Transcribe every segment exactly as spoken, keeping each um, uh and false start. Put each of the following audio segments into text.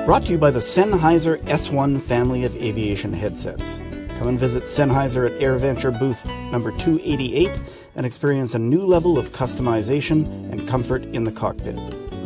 Brought to you by the Sennheiser S one family of aviation headsets. Come and visit Sennheiser at AirVenture booth number two eighty-eight and experience a new level of customization and comfort in the cockpit.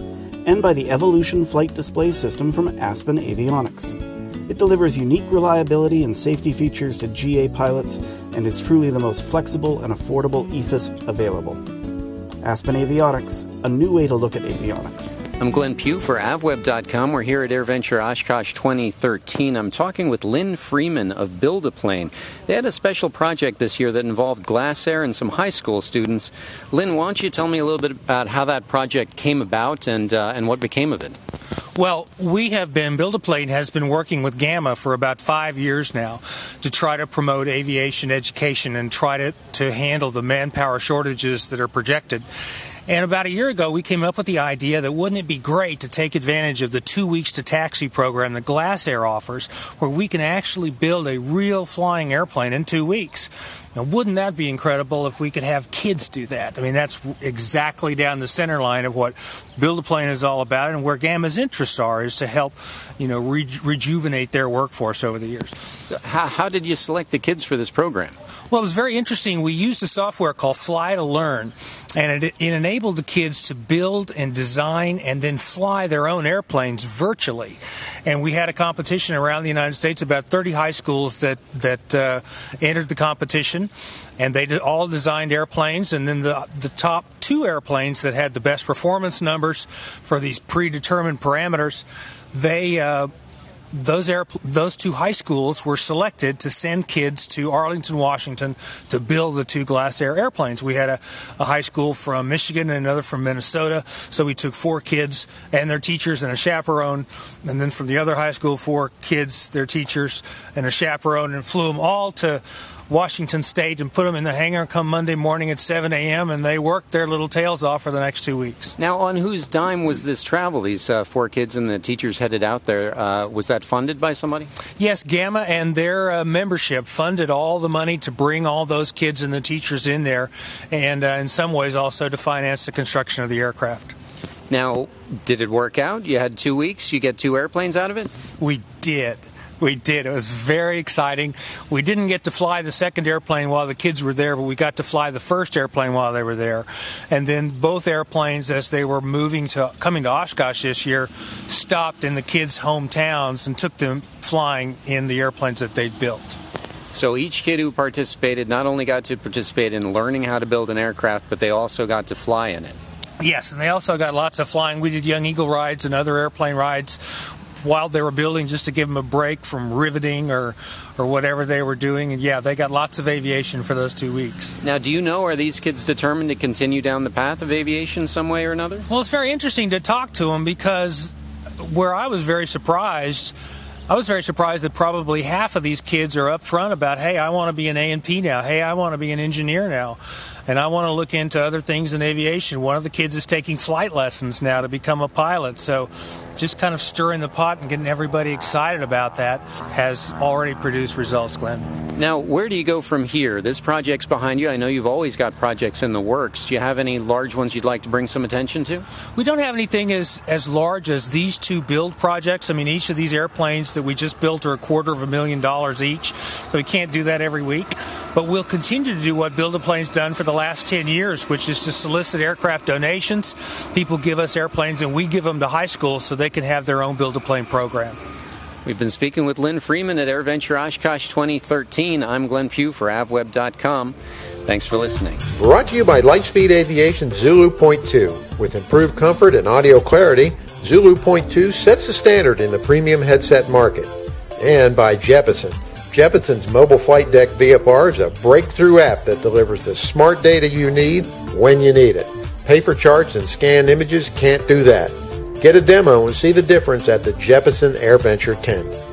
And by the Evolution flight display system from Aspen Avionics. It delivers unique reliability and safety features to G A pilots and is truly the most flexible and affordable E F I S available. Aspen Avionics, a new way to look at avionics. I'm Glenn Pugh for avweb dot com. We're here at AirVenture Oshkosh twenty thirteen. I'm talking with Lynn Freeman of Build a Plane. They had a special project this year that involved Glasair and some high school students. Lynn, why don't you tell me a little bit about how that project came about and uh, and what became of it? Well, we have been, Build a Plane has been working with Gamma for about five years now to try to promote aviation education and try to, to handle the manpower shortages that are projected. And about a year ago, we came up with the idea that wouldn't it be great to take advantage of the two weeks to taxi program that Glasair offers, where we can actually build a real flying airplane in two weeks. Now, wouldn't that be incredible if we could have kids do that? I mean, that's exactly down the center line of what Build a Plane is all about, and where Gamma's interests are is to help, you know, re- rejuvenate their workforce over the years. So how, how did you select the kids for this program? Well, it was very interesting. We used a software called Fly to Learn, and it, it enabled the kids to build and design and then fly their own airplanes virtually. And we had a competition around the United States, about thirty high schools that, that uh, entered the competition, and they did all designed airplanes, and then the, the top two airplanes that had the best performance numbers for these predetermined parameters, they... Uh, Those air, those two high schools were selected to send kids to Arlington, Washington to build the two Glasair airplanes. We had a, a high school from Michigan and another from Minnesota, so we took four kids and their teachers and a chaperone, and then from the other high school, four kids, their teachers, and a chaperone, and flew them all to Washington State and put them in the hangar come Monday morning at seven a.m. and they worked their little tails off for the next two weeks. Now, on whose dime was this travel? These uh, four kids and the teachers headed out there. Uh, was that funded by somebody? Yes, Gamma and their uh, membership funded all the money to bring all those kids and the teachers in there, and uh, in some ways also to finance the construction of the aircraft. Now, did it work out? You had two weeks, you get two airplanes out of it? We did. We did. It was very exciting. We didn't get to fly the second airplane while the kids were there, but we got to fly the first airplane while they were there. And then both airplanes, as they were moving to coming to Oshkosh this year, stopped in the kids' hometowns and took them flying in the airplanes that they'd built. So each kid who participated not only got to participate in learning how to build an aircraft, but they also got to fly in it. Yes, and they also got lots of flying. We did Young Eagle rides and other airplane rides while they were building, just to give them a break from riveting or or whatever they were doing. And yeah, they got lots of aviation for those two weeks. Now, do you know, are these kids determined to continue down the path of aviation some way or another? Well, it's very interesting to talk to them, because where I was very surprised, I was very surprised that probably half of these kids are up front about, hey, I want to be an A and P now. Hey, I want to be an engineer now. And I want to look into other things in aviation. One of the kids is taking flight lessons now to become a pilot. So just kind of stirring the pot and getting everybody excited about that has already produced results, Glenn. Now, where do you go from here? This project's behind you. I know you've always got projects in the works. Do you have any large ones you'd like to bring some attention to? We don't have anything as, as large as these two build projects. I mean, each of these airplanes that we just built are a quarter of a million dollars each, so we can't do that every week. But we'll continue to do what Build a Plane's done for the last ten years, which is to solicit aircraft donations. People give us airplanes, and we give them to high schools so they can have their own Build a Plane program. We've been speaking with Lynn Freeman at AirVenture Oshkosh twenty thirteen. I'm Glenn Pugh for avweb dot com. Thanks for listening. Brought to you by Lightspeed Aviation Zulu Point two. With improved comfort and audio clarity, Zulu Point two sets the standard in the premium headset market. And by Jeppesen. Jeppesen's Mobile Flight Deck V F R is a breakthrough app that delivers the smart data you need when you need it. Paper charts and scanned images can't do that. Get a demo and see the difference at the Jeppesen AirVenture ten.